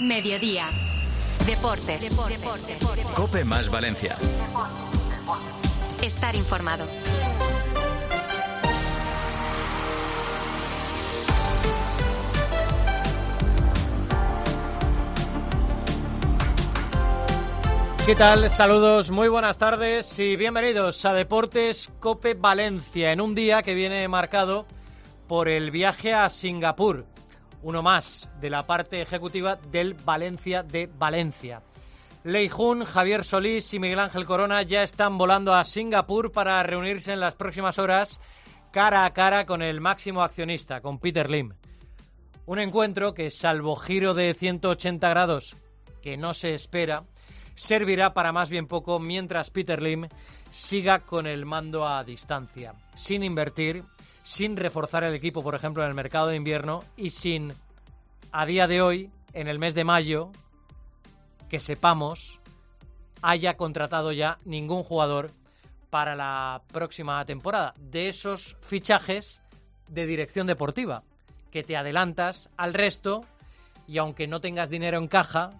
Mediodía. Deportes. COPE más Valencia. Estar informado. ¿Qué tal? Saludos, muy buenas tardes y bienvenidos a Deportes COPE Valencia, en un día que viene marcado por el viaje a Singapur, uno más de la parte ejecutiva del Valencia de Valencia. Lei Jun, Javier Solís y Miguel Ángel Corona ya están volando a Singapur para reunirse en las próximas horas cara a cara con el máximo accionista, con Peter Lim. Un encuentro que, salvo giro de 180 grados que no se espera, servirá para más bien poco mientras Peter Lim siga con el mando a distancia, sin invertir, sin reforzar el equipo, por ejemplo, en el mercado de invierno y sin, a día de hoy, en el mes de mayo, que sepamos, haya contratado ya ningún jugador para la próxima temporada. De esos fichajes de dirección deportiva, que te adelantas al resto y aunque no tengas dinero en caja,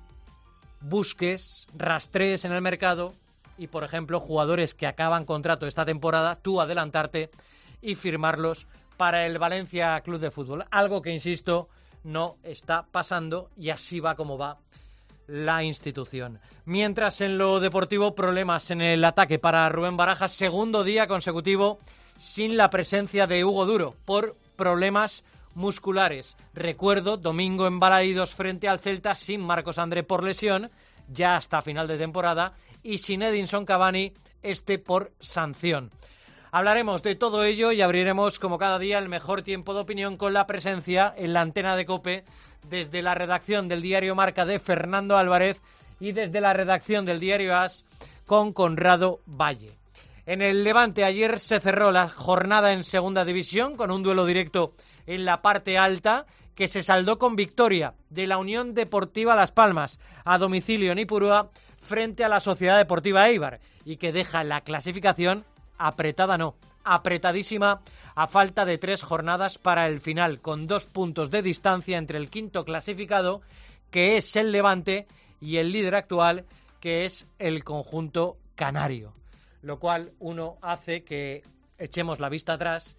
busques, rastrees en el mercado y, por ejemplo, jugadores que acaban contrato esta temporada, tú adelantarte y firmarlos para el Valencia Club de Fútbol. Algo que, insisto, no está pasando y así va como va la institución. Mientras, en lo deportivo, problemas en el ataque para Rubén Barajas, segundo día consecutivo sin la presencia de Hugo Duro por problemas musculares. Recuerdo, domingo en Balaídos frente al Celta sin Marcos André por lesión, ya hasta final de temporada, y sin Edinson Cavani, por sanción. Hablaremos de todo ello y abriremos, como cada día, el mejor tiempo de opinión con la presencia en la antena de COPE desde la redacción del diario Marca de Fernando Álvarez y desde la redacción del diario AS con Conrado Valle. En el Levante ayer se cerró la jornada en segunda división con un duelo directo en la parte alta que se saldó con victoria de la Unión Deportiva Las Palmas a domicilio en Ipurúa frente a la Sociedad Deportiva Eibar y que deja la clasificación apretada, no, apretadísima a falta de 3 jornadas para el final, con 2 puntos de distancia entre el quinto clasificado, que es el Levante, y el líder actual, que es el conjunto canario. Lo cual uno hace que echemos la vista atrás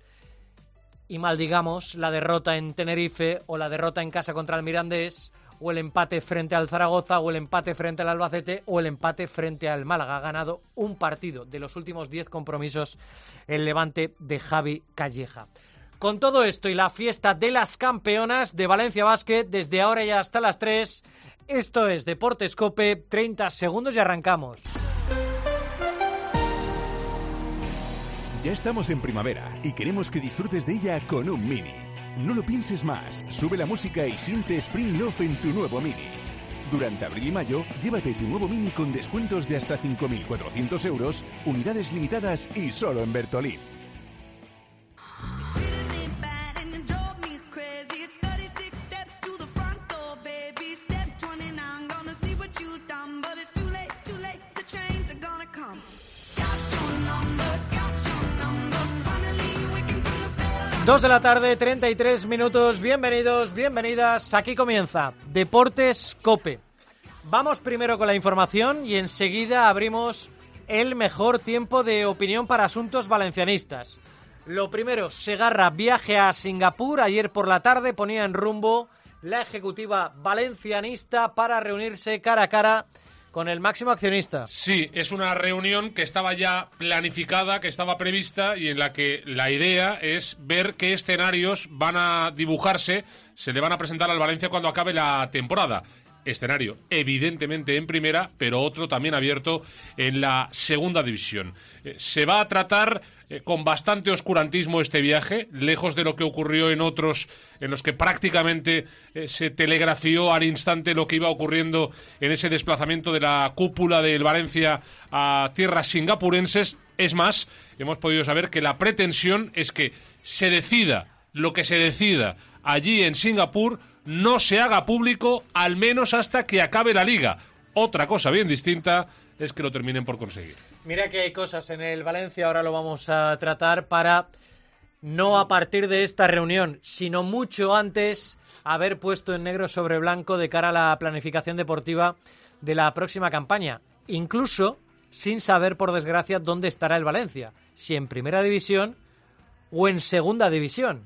y maldigamos la derrota en Tenerife o la derrota en casa contra el Mirandés o el empate frente al Zaragoza o el empate frente al Albacete o el empate frente al Málaga. Ha ganado un partido de los últimos 10 compromisos el Levante de Javi Calleja. Con todo esto y la fiesta de las campeonas de Valencia Basket, desde ahora ya hasta las 3, esto es Deportes COPE, 30 segundos y arrancamos. Ya estamos en primavera y queremos que disfrutes de ella con un Mini. No lo pienses más, sube la música y siente Spring Love en tu nuevo Mini. Durante abril y mayo, llévate tu nuevo Mini con descuentos de hasta 5.400 euros, unidades limitadas y solo en Bertolín. Dos de la tarde, 33 minutos. Bienvenidos, bienvenidas. Aquí comienza Deportes COPE. Vamos primero con la información y enseguida abrimos el mejor tiempo de opinión para asuntos valencianistas. Lo primero, Segarra, viaje a Singapur. Ayer por la tarde ponía en rumbo la ejecutiva valencianista para reunirse cara a cara con el máximo accionista. Sí, es una reunión que estaba ya planificada, que estaba prevista y en la que la idea es ver qué escenarios van a dibujarse, se le van a presentar al Valencia cuando acabe la temporada. Escenario evidentemente en primera, pero otro también abierto en la segunda división. Se va a tratar con bastante oscurantismo este viaje, lejos de lo que ocurrió en otros en los que prácticamente se telegrafió al instante lo que iba ocurriendo en ese desplazamiento de la cúpula del Valencia a tierras singapurenses. Es más, hemos podido saber que la pretensión es que se decida lo que se decida allí en Singapur, no se haga público al menos hasta que acabe la liga. Otra cosa bien distinta es que lo terminen por conseguir. Mira que hay cosas en el Valencia, ahora lo vamos a tratar, para no a partir de esta reunión, sino mucho antes, haber puesto en negro sobre blanco de cara a la planificación deportiva de la próxima campaña, incluso sin saber, por desgracia, dónde estará el Valencia, si en Primera División o en Segunda División.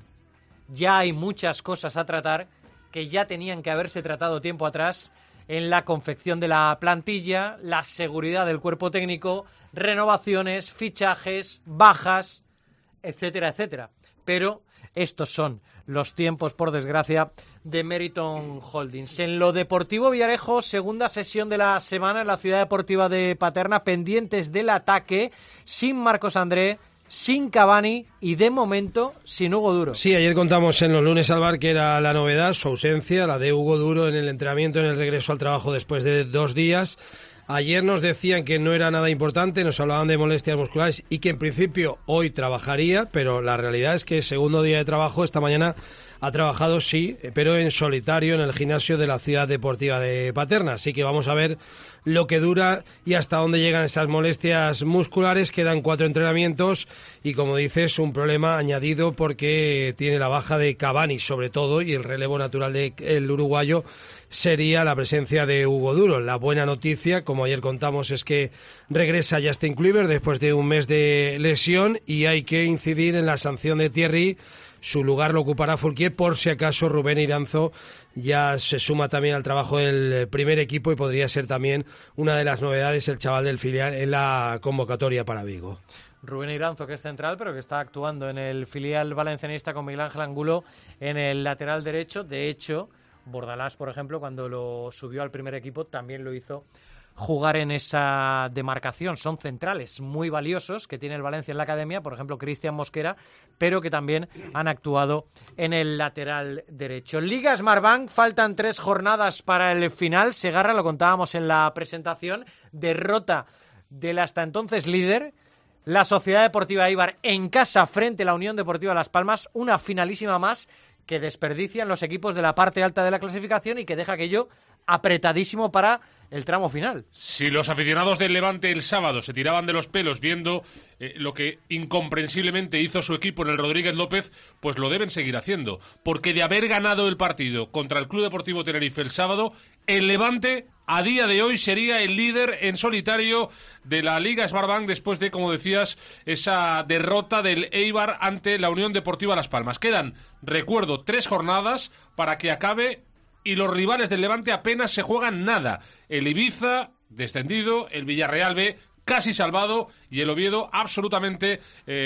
Ya hay muchas cosas a tratar que ya tenían que haberse tratado tiempo atrás en la confección de la plantilla, la seguridad del cuerpo técnico, renovaciones, fichajes, bajas, etcétera, etcétera. Pero estos son los tiempos, por desgracia, de Meriton Holdings. En lo deportivo, Villarejo, segunda sesión de la semana en la Ciudad Deportiva de Paterna, pendientes del ataque, sin Marcos André, sin Cavani y, de momento, sin Hugo Duro. Sí, ayer contamos en los lunes al bar que era la novedad, su ausencia, la de Hugo Duro en el entrenamiento, en el regreso al trabajo después de 2 días. Ayer nos decían que no era nada importante, nos hablaban de molestias musculares y que en principio hoy trabajaría, pero la realidad es que segundo día de trabajo, esta mañana ha trabajado, sí, pero en solitario en el gimnasio de la Ciudad Deportiva de Paterna. Así que vamos a ver lo que dura y hasta dónde llegan esas molestias musculares. Quedan 4 entrenamientos y, como dices, un problema añadido porque tiene la baja de Cavani sobre todo, y el relevo natural del uruguayo sería la presencia de Hugo Duro. La buena noticia, como ayer contamos, es que regresa Justin Kluivert después de un mes de lesión y hay que incidir en la sanción de Thierry. Su lugar lo ocupará Fourquier por si acaso Rubén Iranzo ya se suma también al trabajo del primer equipo y podría ser también una de las novedades el chaval del filial en la convocatoria para Vigo. Rubén Iranzo, que es central, pero que está actuando en el filial valencianista con Miguel Ángel Angulo en el lateral derecho. De hecho, Bordalás, por ejemplo, cuando lo subió al primer equipo, también lo hizo jugar en esa demarcación. Son centrales muy valiosos que tiene el Valencia en la academia, por ejemplo Cristian Mosquera, pero que también han actuado en el lateral derecho. Liga Smartbank, faltan 3 jornadas para el final. Segarra, lo contábamos en la presentación, derrota del hasta entonces líder, la Sociedad Deportiva Eibar, en casa frente a la Unión Deportiva Las Palmas, una finalísima más que desperdician los equipos de la parte alta de la clasificación y que deja aquello apretadísimo para el tramo final. Si los aficionados del Levante el sábado se tiraban de los pelos viendo lo que incomprensiblemente hizo su equipo en el Rodríguez López, pues lo deben seguir haciendo, porque de haber ganado el partido contra el Club Deportivo Tenerife el sábado, el Levante a día de hoy sería el líder en solitario de la Liga Smartbank después de, como decías, esa derrota del Eibar ante la Unión Deportiva Las Palmas. Quedan, recuerdo, 3 jornadas para que acabe y los rivales del Levante apenas se juegan nada. El Ibiza, descendido, el Villarreal B, casi salvado, y el Oviedo absolutamente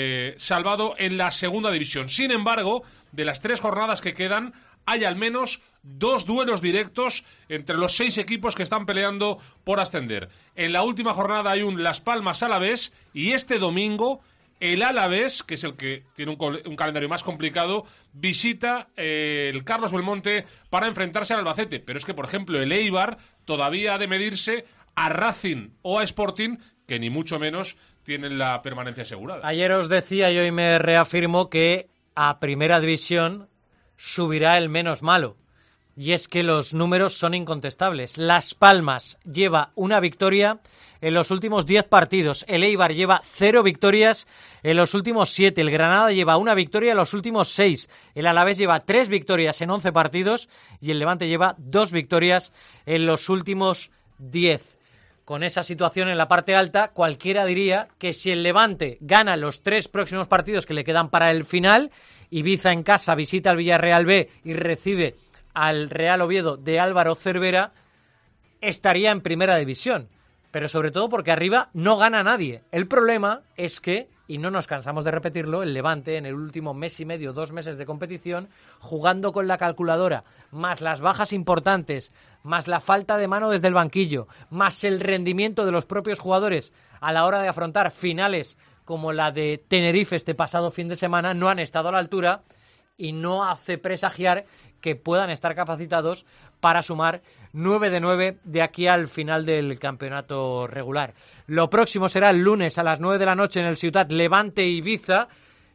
salvado en la segunda división. Sin embargo, de las 3 jornadas que quedan, hay al menos 2 duelos directos entre los 6 equipos que están peleando por ascender. En la última jornada hay un Las Palmas Alavés, y este domingo el Alavés, que es el que tiene un calendario más complicado, visita el Carlos Belmonte para enfrentarse al Albacete. Pero es que, por ejemplo, el Eibar todavía ha de medirse a Racing o a Sporting, que ni mucho menos tienen la permanencia asegurada. Ayer os decía y hoy me reafirmo que a Primera División subirá el menos malo. Y es que los números son incontestables. Las Palmas lleva una victoria en los últimos 10 partidos. El Eibar lleva 0 victorias en los últimos 7. El Granada lleva 1 victoria en los últimos 6. El Alavés lleva 3 victorias en 11 partidos. Y el Levante lleva 2 victorias en los últimos 10. Con esa situación en la parte alta, cualquiera diría que si el Levante gana los 3 próximos partidos que le quedan para el final, Ibiza en casa visita al Villarreal B y recibe al Real Oviedo de Álvaro Cervera, estaría en Primera División. Pero sobre todo porque arriba no gana nadie. El problema es que, y no nos cansamos de repetirlo, el Levante en el último mes y medio, 2 meses de competición, jugando con la calculadora, más las bajas importantes, más la falta de mano desde el banquillo, más el rendimiento de los propios jugadores a la hora de afrontar finales como la de Tenerife este pasado fin de semana, no han estado a la altura y no hace presagiar que puedan estar capacitados para sumar 9 de 9 de aquí al final del campeonato regular. Lo próximo será el lunes a las 9 de la noche en el Ciutat Levante Ibiza,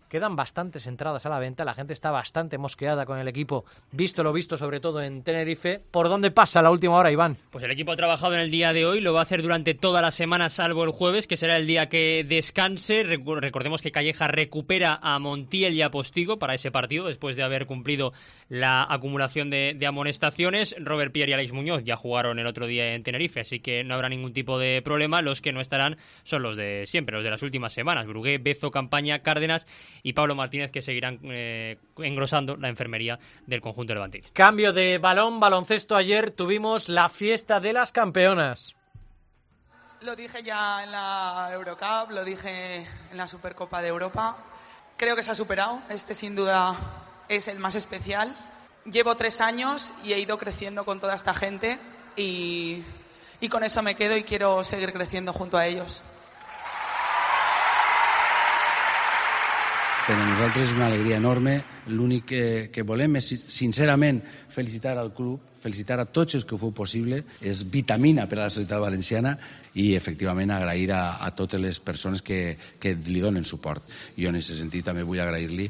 Quedan bastantes entradas a la venta, la gente está bastante mosqueada con el equipo, visto lo visto sobre todo en Tenerife. ¿Por dónde pasa la última hora, Iván? Pues el equipo ha trabajado en el día de hoy, lo va a hacer durante toda la semana salvo el jueves, que será el día que descanse. Recordemos que Calleja recupera a Montiel y a Postigo para ese partido, después de haber cumplido la acumulación de amonestaciones. Robert Pierre y Alex Muñoz ya jugaron el otro día en Tenerife, así que no habrá ningún tipo de problema. Los que no estarán son los de siempre, los de las últimas semanas: Brugué, Bezo, Campaña, Cárdenas y Pablo Martínez, que seguirán engrosando la enfermería del conjunto levantista. Cambio de baloncesto. Ayer tuvimos la fiesta de las campeonas. Lo dije ya en la Eurocup, lo dije en la Supercopa de Europa. Creo que se ha superado. Este sin duda es el más especial. Llevo 3 años y he ido creciendo con toda esta gente y con eso me quedo y quiero seguir creciendo junto a ellos. Per a nosaltres és una alegria enorme. L'únic que volem és, sincerament, felicitar al club, felicitar a tots els que ho feu possible. És vitamina per a la societat valenciana i, efectivament, agrair a totes les persones que li donen suport. Jo, en aquest sentit, també vull agrair-li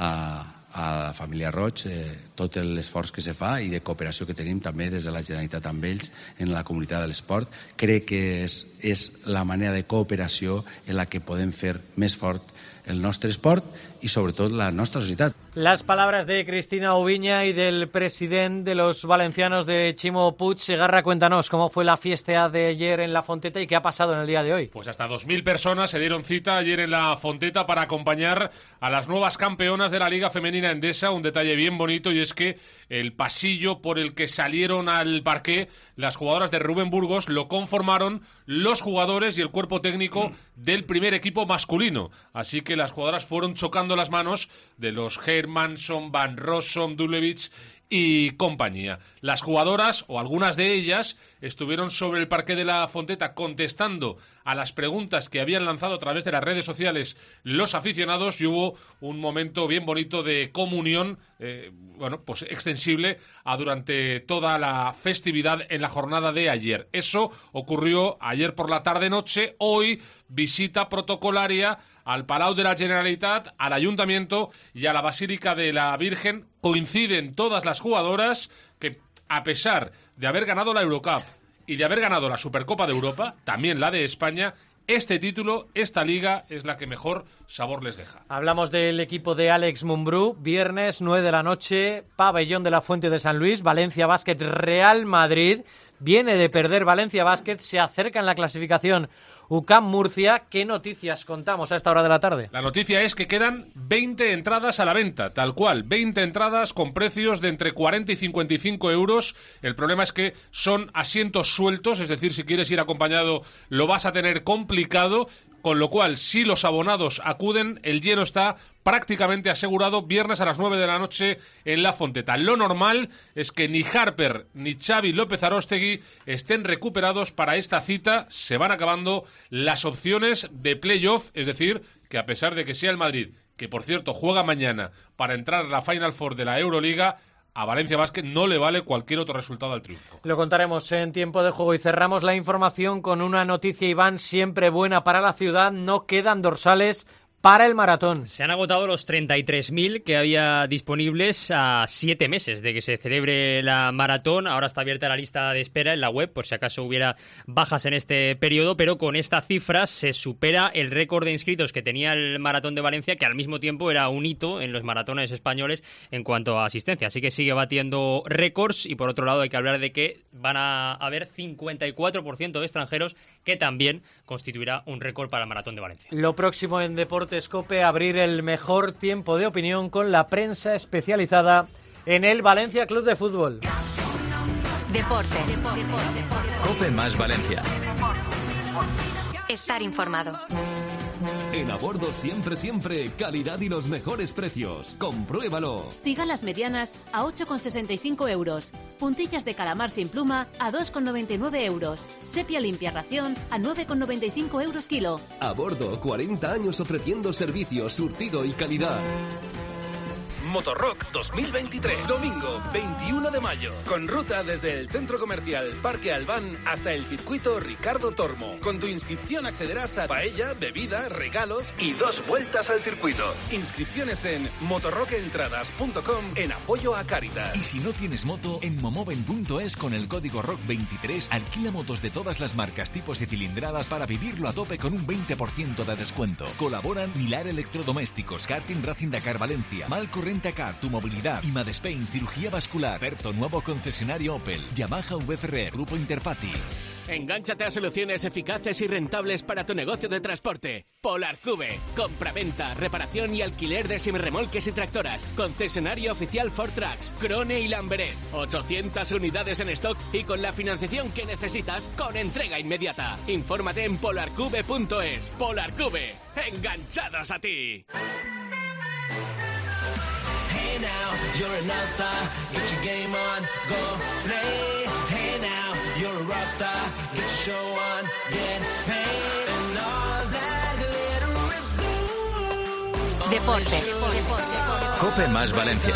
a la família Roig tot l'esforç que se fa i de cooperació que tenim també des de la Generalitat amb ells en la comunitat de l'esport. Crec que és la manera de cooperació en la que podem fer més fort el nostre esport y sobre todo la nuestra sociedad. Las palabras de Cristina Ubiña y del presidente de los valencianos de Chimo Puig. Segarra, cuéntanos cómo fue la fiesta de ayer en La Fonteta y qué ha pasado en el día de hoy. Pues hasta 2.000 personas se dieron cita ayer en La Fonteta para acompañar a las nuevas campeonas de la Liga Femenina Endesa. Un detalle bien bonito, y es que el pasillo por el que salieron al parqué las jugadoras de Rubén Burgos lo conformaron los jugadores y el cuerpo técnico del primer equipo masculino. Así que las jugadoras fueron chocando las manos de los Hermansson, Van Rossum, Dulevich y compañía. Las jugadoras, o algunas de ellas, estuvieron sobre el parqué de La Fonteta contestando a las preguntas que habían lanzado a través de las redes sociales los aficionados, y hubo un momento bien bonito de comunión, pues extensible a durante toda la festividad en la jornada de ayer. Eso ocurrió ayer por la tarde-noche. Hoy, visita protocolaria al Palau de la Generalitat, al Ayuntamiento y a la Basílica de la Virgen. Coinciden todas las jugadoras que, a pesar de haber ganado la Eurocup y de haber ganado la Supercopa de Europa, también la de España, este título, esta liga, es la que mejor sabor les deja. Hablamos del equipo de Alex Mumbrú. Viernes, 9 de la noche, pabellón de la Fuente de San Luis, Valencia Basket, Real Madrid. Viene de perder Valencia Basket, se acerca en la clasificación UCAM Murcia. ¿Qué noticias contamos a esta hora de la tarde? La noticia es que quedan 20 entradas a la venta, tal cual, 20 entradas con precios de entre 40 y 55 euros. El problema es que son asientos sueltos, es decir, si quieres ir acompañado lo vas a tener complicado, con lo cual, si los abonados acuden, el lleno está prácticamente asegurado viernes a las 9 de la noche en La Fonteta. Lo normal es que ni Harper ni Xavi López Aróstegui estén recuperados para esta cita. Se van acabando las opciones de playoff, es decir, que a pesar de que sea el Madrid, que por cierto juega mañana para entrar a la Final Four de la Euroliga, a Valencia Basket no le vale cualquier otro resultado al triunfo. Lo contaremos en tiempo de juego y cerramos la información con una noticia, Iván, siempre buena para la ciudad. No quedan dorsales para el maratón. Se han agotado los 33.000 que había disponibles a 7 meses de que se celebre la maratón. Ahora está abierta la lista de espera en la web por si acaso hubiera bajas en este periodo, pero con esta cifra se supera el récord de inscritos que tenía el Maratón de Valencia, que al mismo tiempo era un hito en los maratones españoles en cuanto a asistencia. Así que sigue batiendo récords, y por otro lado hay que hablar de que van a haber 54% de extranjeros, que también constituirá un récord para el Maratón de Valencia. Lo próximo en Deportes Cope, abrir el mejor tiempo de opinión con la prensa especializada en el Valencia Club de Fútbol. Deportes. Cope más Valencia. Estar informado. En A Bordo siempre, calidad y los mejores precios. Compruébalo. Cigalas medianas a 8,65 euros. Puntillas de calamar sin pluma a 2,99 euros. Sepia limpia ración a 9,95 euros kilo. A Bordo, 40 años ofreciendo servicios, surtido y calidad. Motorrock 2023. Domingo 21 de mayo. Con ruta desde el Centro Comercial Parque Albán hasta el circuito Ricardo Tormo. Con tu inscripción accederás a paella, bebida, regalos y 2 vueltas al circuito. Inscripciones en motorrockentradas.com en apoyo a Cáritas. Y si no tienes moto, en momoven.es con el código ROCK23 alquila motos de todas las marcas, tipos y cilindradas para vivirlo a tope con un 20% de descuento. Colaboran Milar Electrodomésticos, Karting Racing Dakar Valencia, Malco Rentacar, Tu Movilidad, Imadespain, Cirugía Vascular, Berto, nuevo concesionario Opel, Yamaha VFR, Grupo Interpati. Engánchate a soluciones eficaces y rentables para tu negocio de transporte. Polarcube. Compra-venta, reparación y alquiler de semirremolques y tractoras. Concesionario oficial Ford Trucks, Krone y Lamberet. 800 unidades en stock y con la financiación que necesitas con entrega inmediata. Infórmate en polarcube.es. Polarcube. Enganchados a ti. Hey now, you're an all-star, get your game on, go play. Hey now, you're a rock star, get your show on, get paid. And all that glitter is gold. Deportes. Cope más Valencia.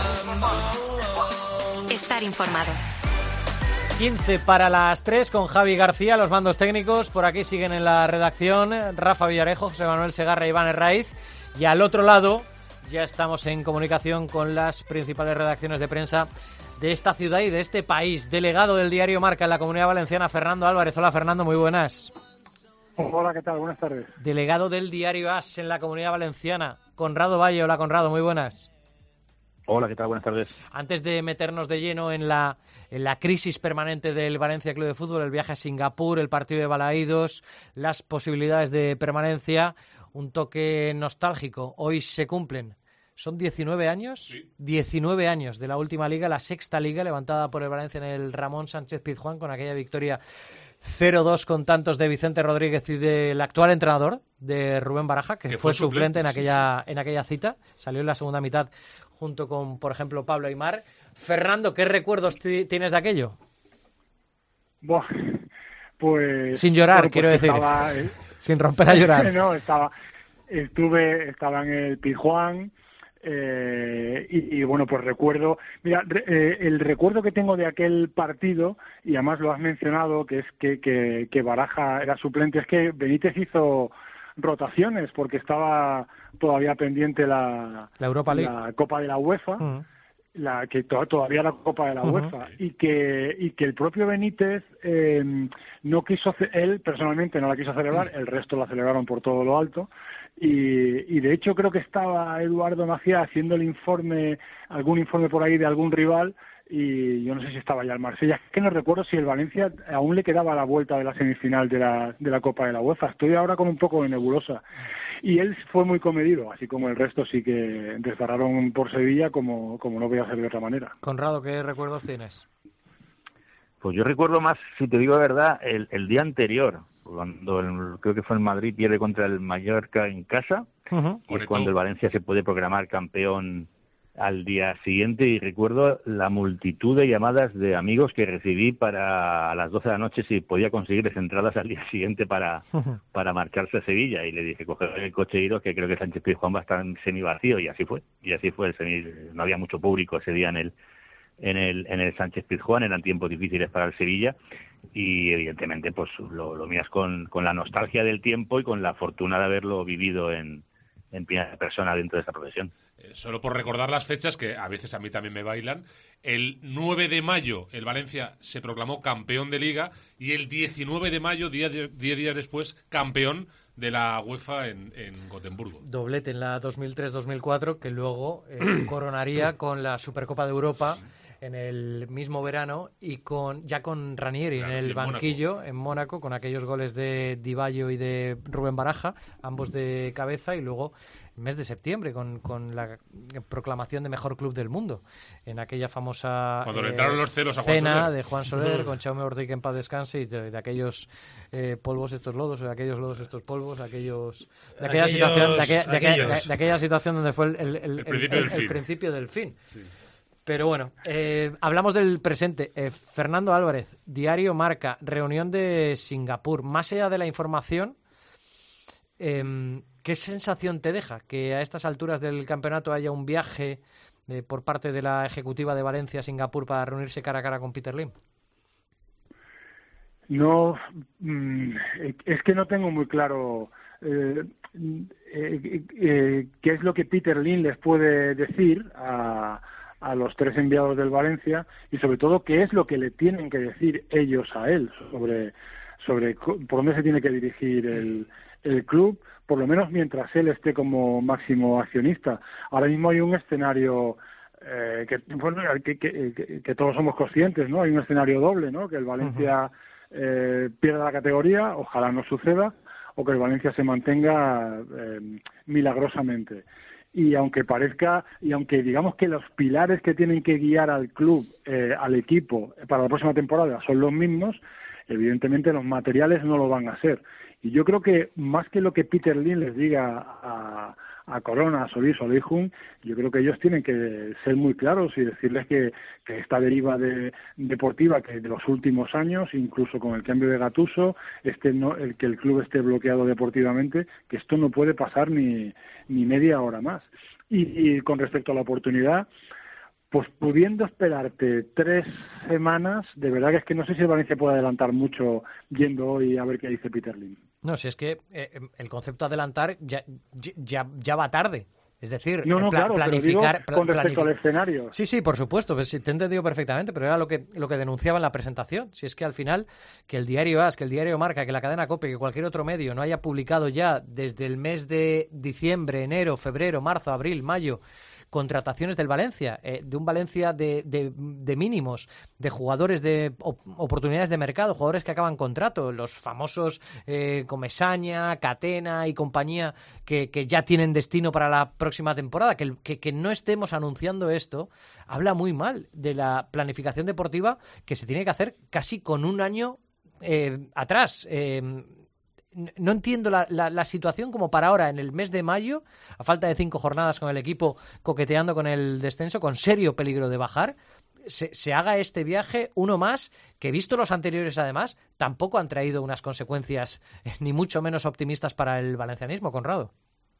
Estar informado. 15 para las 3 con Javi García, los mandos técnicos. Por aquí siguen en la redacción Rafa Villarejo, José Manuel Segarra y Iván Herraiz. Y al otro lado ya estamos en comunicación con las principales redacciones de prensa de esta ciudad y de este país. Delegado del diario Marca en la Comunidad Valenciana, Fernando Álvarez. Hola, Fernando, muy buenas. Hola, ¿qué tal? Buenas tardes. Delegado del diario AS en la Comunidad Valenciana, Conrado Valle. Hola, Conrado, muy buenas. Hola, ¿qué tal? Buenas tardes. Antes de meternos de lleno en la crisis permanente del Valencia Club de Fútbol, el viaje a Singapur, el partido de Balaídos, las posibilidades de permanencia, un toque nostálgico. Hoy se cumplen. Son 19 años, sí. 19 años de la última liga, la sexta liga levantada por el Valencia en el Ramón Sánchez Pizjuán con aquella victoria 0-2 con tantos de Vicente Rodríguez y del actual entrenador de Rubén Baraja, que fue suplente en aquella cita. Salió en la segunda mitad junto con, por ejemplo, Pablo Aimar. Fernando, ¿qué recuerdos tienes de aquello? Bueno, pues... Sin llorar, pues quiero decir. Sin romper a llorar. No, estaba en el Pizjuán. Y bueno, pues recuerdo, mira, el recuerdo que tengo de aquel partido, y además lo has mencionado, que es que Baraja era suplente, es que Benítez hizo rotaciones porque estaba todavía pendiente la Europa League, la Copa de la UEFA, todavía la Copa de la UEFA, y que el propio Benítez no quiso, él personalmente no la quiso celebrar, el resto la celebraron por todo lo alto. Y de hecho creo que estaba Eduardo Macías haciendo algún informe por ahí de algún rival, y yo no sé si estaba ya el Marsella. Es que no recuerdo si el Valencia aún le quedaba la vuelta de la semifinal de la Copa de la UEFA. Estoy ahora como un poco de nebulosa. Y él fue muy comedido, así como el resto sí que desbarraron por Sevilla como no voy a ser de otra manera. Conrado, ¿qué recuerdos tienes? Pues yo recuerdo más, si te digo la verdad, el día anterior, cuando creo que fue el Madrid pierde contra el Mallorca en casa, y es cuando el Valencia se puede proclamar campeón al día siguiente, y recuerdo la multitud de llamadas de amigos que recibí para a las 12 de la noche si podía conseguirles entradas al día siguiente para marcharse a Sevilla, y le dije, coger el coche e iros, que creo que Sánchez Pizjuán va a estar semivacío, y así fue, no había mucho público ese día en el Sánchez Pizjuán, eran tiempos difíciles para el Sevilla, y evidentemente pues lo miras con la nostalgia del tiempo y con la fortuna de haberlo vivido en primera persona dentro de esta profesión. Solo por recordar las fechas, que a veces a mí también me bailan, el 9 de mayo el Valencia se proclamó campeón de Liga, y el 19 de mayo, 10 días después, campeón de la UEFA en Gotemburgo. Doblete en la 2003-2004, que luego coronaría con la Supercopa de Europa en el mismo verano, y con Ranieri en el banquillo en Mónaco, con aquellos goles de Di Baggio y de Rubén Baraja, ambos de cabeza, y luego el mes de septiembre con la proclamación de mejor club del mundo en aquella famosa cuando le entraron los celos a Juan cena Soler. de Juan Soler con Jaume Ordic en paz descanse, y de aquellos polvos estos lodos, o de aquellos lodos estos polvos, de aquella situación donde fue el principio del fin. Sí. Pero bueno, hablamos del presente. Fernando Álvarez, Diario Marca, reunión de Singapur. Más allá de la información, ¿qué sensación te deja que a estas alturas del campeonato haya un viaje por parte de la ejecutiva de Valencia-Singapur para reunirse cara a cara con Peter Lim? No, es que no tengo muy claro qué es lo que Peter Lim les puede decir a los 3 enviados del Valencia, y sobre todo qué es lo que le tienen que decir ellos a él sobre por dónde se tiene que dirigir el club, por lo menos mientras él esté como máximo accionista. Ahora mismo hay un escenario que todos somos conscientes, ¿no? Hay un escenario doble, ¿no? Que el Valencia pierda la categoría, ojalá no suceda, o que el Valencia se mantenga milagrosamente. Y aunque digamos que los pilares que tienen que guiar al club, al equipo para la próxima temporada son los mismos, evidentemente los materiales no lo van a ser. Y yo creo que más que lo que Peter Lim les diga a Corona, a Solís o a Leijun, yo creo que ellos tienen que ser muy claros y decirles que esta deriva deportiva que de los últimos años, incluso con el cambio de Gattuso, que el club esté bloqueado deportivamente, que esto no puede pasar ni media hora más. Y con respecto a la oportunidad, pues pudiendo esperarte 3 semanas, de verdad que es que no sé si el Valencia puede adelantar mucho yendo hoy a ver qué dice Peter Lim. No, si es que el concepto adelantar ya va tarde. Es decir, claro, planificar... con respecto al escenario. Sí, por supuesto, pues, te he entendido perfectamente, pero era lo que denunciaba en la presentación. Si es que al final, que el diario AS, que el diario Marca, que la cadena COPE, que cualquier otro medio no haya publicado ya desde el mes de diciembre, enero, febrero, marzo, abril, mayo, contrataciones del Valencia, de un Valencia de mínimos, de jugadores de oportunidades de mercado, jugadores que acaban contrato, los famosos Comesaña, Catena y compañía que ya tienen destino para la próxima temporada. Que no estemos anunciando esto habla muy mal de la planificación deportiva que se tiene que hacer casi con un año atrás. No entiendo la situación como para ahora, en el mes de mayo, a falta de 5 jornadas con el equipo coqueteando con el descenso, con serio peligro de bajar, se haga este viaje, uno más, que visto los anteriores además, tampoco han traído unas consecuencias ni mucho menos optimistas para el valencianismo, Conrado.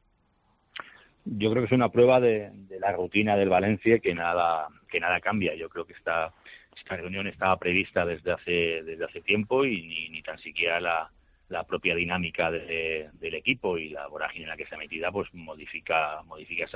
Yo creo que es una prueba de la rutina del Valencia que nada cambia. Yo creo que esta reunión estaba prevista desde hace tiempo y ni tan siquiera la propia dinámica del equipo y la vorágine en la que está metida pues modifica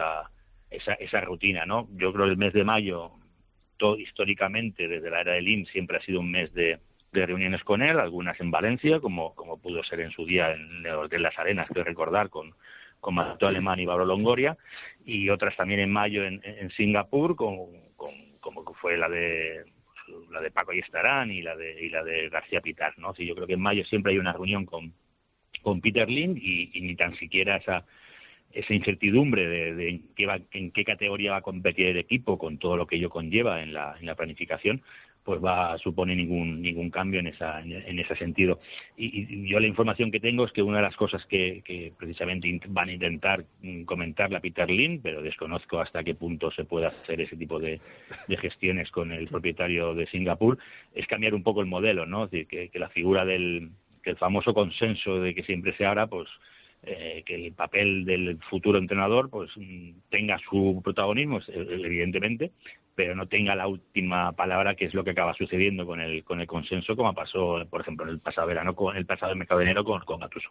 esa rutina, ¿no? Yo creo que el mes de mayo, históricamente desde la era de Lim, siempre ha sido un mes de reuniones con él, algunas en Valencia, como pudo ser en su día en el Hotel Las Arenas, que recordar, con Mateo Alemán y Pablo Longoria, y otras también en mayo en Singapur, como fue la de Paco Ayestarán y la de García Pitar, ¿no? Sí, yo creo que en mayo siempre hay una reunión con Peter Lim y ni tan siquiera esa incertidumbre de en qué categoría va a competir el equipo con todo lo que ello conlleva en la planificación, pues supone ningún cambio en ese sentido. Y yo la información que tengo es que una de las cosas que precisamente van a intentar comentarle a Peter Lim, pero desconozco hasta qué punto se puede hacer ese tipo de gestiones con el propietario de Singapur, es cambiar un poco el modelo, ¿no? Es decir, que la figura que el famoso consenso de que siempre se hará, pues que el papel del futuro entrenador pues tenga su protagonismo, evidentemente, pero no tenga la última palabra, que es lo que acaba sucediendo con el consenso, como pasó, por ejemplo, en el pasado verano, el pasado mercado de enero con Gattuso.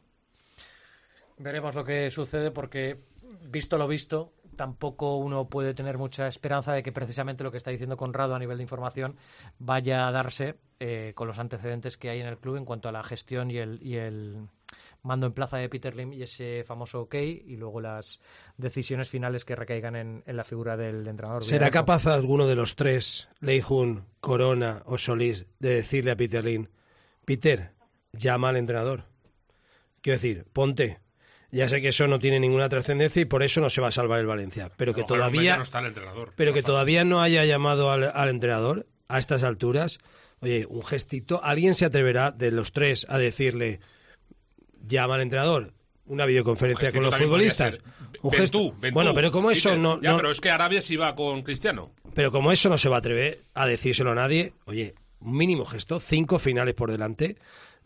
Veremos lo que sucede, porque visto lo visto, tampoco uno puede tener mucha esperanza de que precisamente lo que está diciendo Conrado a nivel de información vaya a darse con los antecedentes que hay en el club en cuanto a la gestión y el mando en plaza de Peter Lim y ese famoso OK, y luego las decisiones finales que recaigan en la figura del entrenador. ¿Será capaz alguno de los 3, Leijun, Corona o Solís, de decirle a Peter Lim: Peter, llama al entrenador? Quiero decir, ponte. Ya sé que eso no tiene ninguna trascendencia y por eso no se va a salvar el Valencia, pero que todavía no está el entrenador, pero que todavía no haya llamado al entrenador a estas alturas. Oye, un gestito, ¿alguien se atreverá de los 3 a decirle: llama al entrenador? Una videoconferencia con los futbolistas. Ven tú. Bueno, pero como eso pero es que Arabia sí va con Cristiano. Pero como eso no se va a atrever a decírselo a nadie, oye, un mínimo gesto, 5 finales por delante.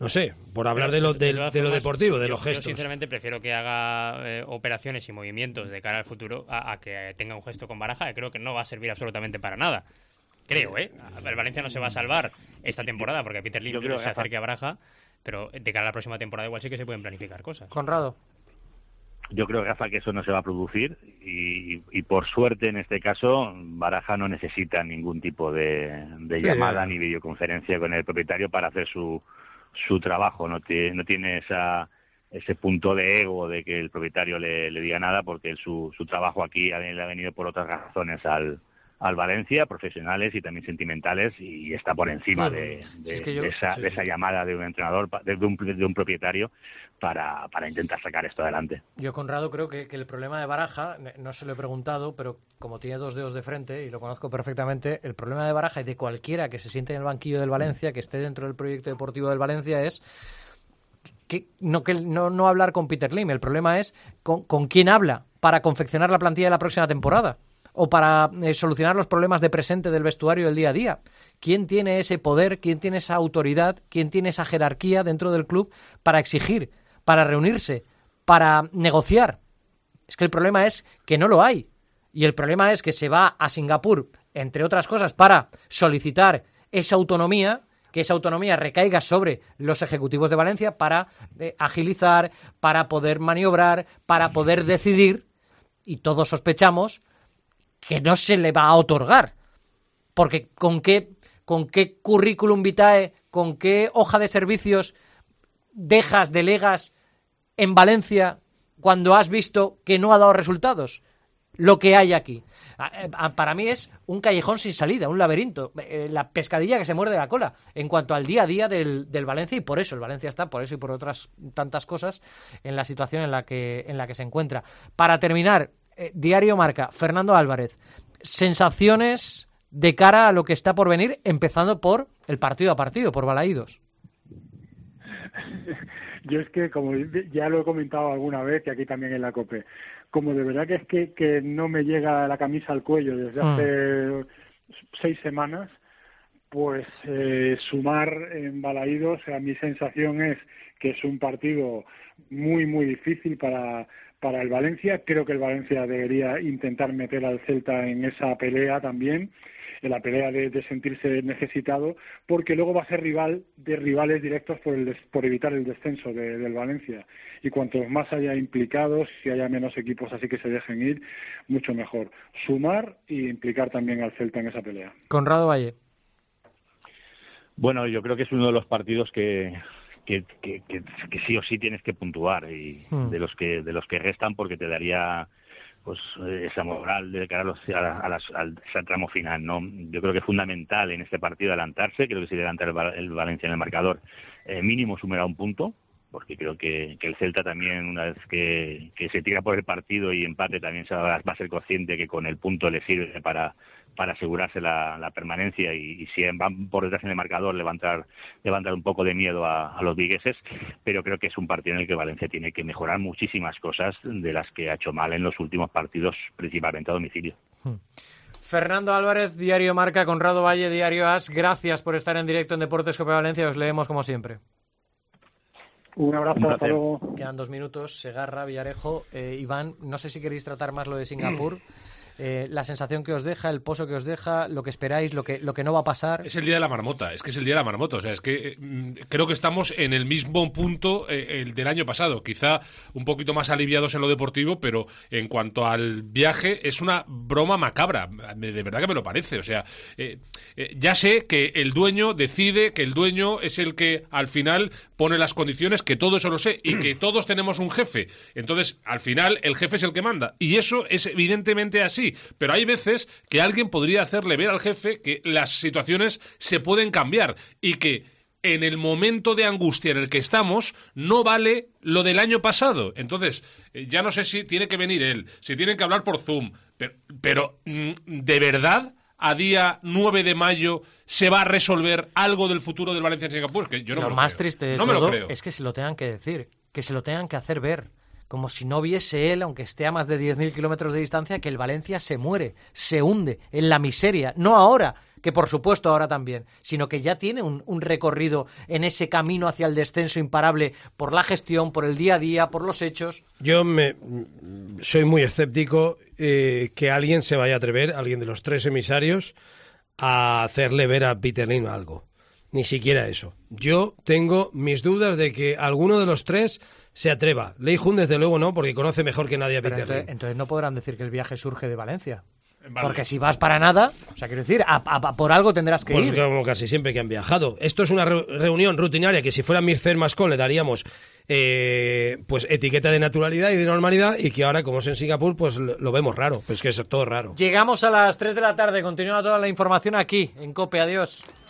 No sé, por hablar de lo deportivo, de los gestos. Yo sinceramente prefiero que haga operaciones y movimientos de cara al futuro a que tenga un gesto con Baraja, que creo que no va a servir absolutamente para nada. Creo, ¿eh? El Valencia no se va a salvar esta temporada porque Peter Lim se acerque a Baraja, pero de cara a la próxima temporada igual sí que se pueden planificar cosas. Conrado. Yo creo, Rafa, que eso no se va a producir y por suerte en este caso Baraja no necesita ningún tipo de llamada ni videoconferencia con el propietario para hacer su trabajo. No tiene ese punto de ego de que el propietario le diga nada, porque su trabajo aquí le ha venido por otras razones al Valencia, profesionales y también sentimentales, y está por encima de esa llamada de un entrenador, de un propietario para intentar sacar esto adelante. Yo, Conrado, creo que el problema de Baraja, no se lo he preguntado, pero como tiene 2 dedos de frente y lo conozco perfectamente, el problema de Baraja y de cualquiera que se siente en el banquillo del Valencia, que esté dentro del proyecto deportivo del Valencia, es que no hablar con Peter Lim. El problema es con quién habla para confeccionar la plantilla de la próxima temporada, o para solucionar los problemas de presente del vestuario del día a día. ¿Quién tiene ese poder, quién tiene esa autoridad, quién tiene esa jerarquía dentro del club para exigir, para reunirse, para negociar? Es que el problema es que no lo hay. Y el problema es que se va a Singapur, entre otras cosas, para solicitar esa autonomía, que esa autonomía recaiga sobre los ejecutivos de Valencia para agilizar, para poder maniobrar, para poder decidir, y todos sospechamos que no se le va a otorgar, porque ¿con qué currículum vitae, con qué hoja de servicios delegas en Valencia cuando has visto que no ha dado resultados lo que hay aquí? Para mí es un callejón sin salida, un laberinto, la pescadilla que se muerde la cola en cuanto al día a día del Valencia, y por eso el Valencia está, por eso y por otras tantas cosas, en la situación en la que se encuentra. Para terminar, Diario Marca, Fernando Álvarez, sensaciones de cara a lo que está por venir, empezando por el partido a partido, por Balaídos. Yo es que, como ya lo he comentado alguna vez, y aquí también en la COPE, como de verdad que no me llega la camisa al cuello desde hace 6 semanas, pues sumar en Balaídos, mi sensación es que es un partido muy, muy difícil para el Valencia. Creo que el Valencia debería intentar meter al Celta en esa pelea también, en la pelea de sentirse necesitado, porque luego va a ser rival de rivales directos por evitar el descenso del Valencia. Y cuantos más haya implicados, si haya menos equipos así que se dejen ir, mucho mejor. Sumar y implicar también al Celta en esa pelea. Conrado Valle. Bueno, yo creo que es uno de los partidos que sí o sí tienes que puntuar, y de los que restan, porque te daría pues esa moral de cara al tramo final, ¿no? Yo creo que es fundamental en este partido adelantarse. Creo que si adelanta el Valencia en el marcador, mínimo sumará un punto, porque creo que el Celta también, una vez que se tira por el partido y empate, también va a ser consciente que con el punto le sirve para asegurarse la permanencia, y si van por detrás en el marcador levantar un poco de miedo a los vigueses. Pero creo que es un partido en el que Valencia tiene que mejorar muchísimas cosas de las que ha hecho mal en los últimos partidos, principalmente a domicilio. Fernando Álvarez, Diario Marca, Conrado Valle, Diario AS, gracias por estar en directo en Deportes Cope Valencia, os leemos como siempre. Un abrazo, hasta luego. Quedan 2 minutos, Segarra, Villarejo, Iván, no sé si queréis tratar más lo de Singapur. La sensación que os deja, el pozo que os deja, lo que esperáis, lo que no va a pasar. Es el día de la marmota, es el día de la marmota. O sea, es que creo que estamos en el mismo punto el del año pasado, quizá un poquito más aliviados en lo deportivo, pero en cuanto al viaje es una broma macabra, de verdad que me lo parece. O sea, ya sé que el dueño decide, que el dueño es el que al final pone las condiciones, que todo eso lo sé, y que todos tenemos un jefe. Entonces, al final, el jefe es el que manda, y eso es evidentemente así. Pero hay veces que alguien podría hacerle ver al jefe que las situaciones se pueden cambiar, y que en el momento de angustia en el que estamos no vale lo del año pasado. Entonces, ya no sé si tiene que venir él, si tienen que hablar por Zoom, pero ¿de verdad a día 9 de mayo se va a resolver algo del futuro del Valencia en Singapur? Que yo no lo me lo más creo. Triste de no todo me lo creo. Es que se lo tengan que decir, que se lo tengan que hacer ver, como si no viese él, aunque esté a más de 10.000 kilómetros de distancia, que el Valencia se muere, se hunde en la miseria. No ahora, que por supuesto ahora también, sino que ya tiene un recorrido en ese camino hacia el descenso imparable por la gestión, por el día a día, por los hechos? Yo soy muy escéptico que alguien se vaya a atrever, alguien de los 3 emisarios, a hacerle ver a Peter Lim algo. Ni siquiera eso. Yo tengo mis dudas de que alguno de los 3 se atreva. Lei Jun, desde luego, no, porque conoce mejor que nadie a Peter Lim. Entonces no podrán decir que el viaje surge de Valencia. Porque si vas para nada, o sea, quiero decir, por algo tendrás que ir. Pues como casi siempre que han viajado. Esto es una reunión rutinaria que si fuera Mircea Mascó le daríamos pues etiqueta de naturalidad y de normalidad, y que ahora, como es en Singapur, pues lo vemos raro. Pues que es todo raro. Llegamos a las 3 de la tarde. Continúa toda la información aquí, en COPE. Adiós.